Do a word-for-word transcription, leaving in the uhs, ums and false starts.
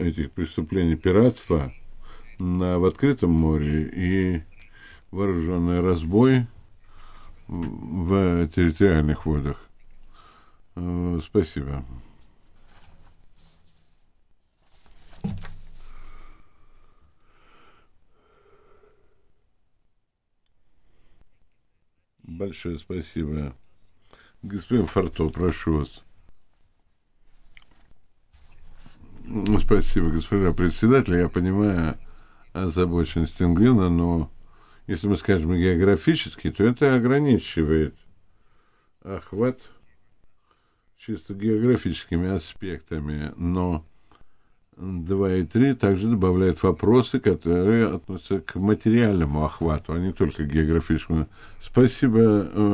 этих преступлений пиратства на, в открытом море и вооруженный разбой в территориальных водах. Э, Спасибо. Большое спасибо. Господин Фарто, прошу вас. Спасибо, госпожа председатель. Я понимаю озабоченность Ингвина, но если мы скажем географически, то это ограничивает охват чисто географическими аспектами. Но два и три также добавляют вопросы, которые относятся к материальному охвату, а не только к географическому. Спасибо.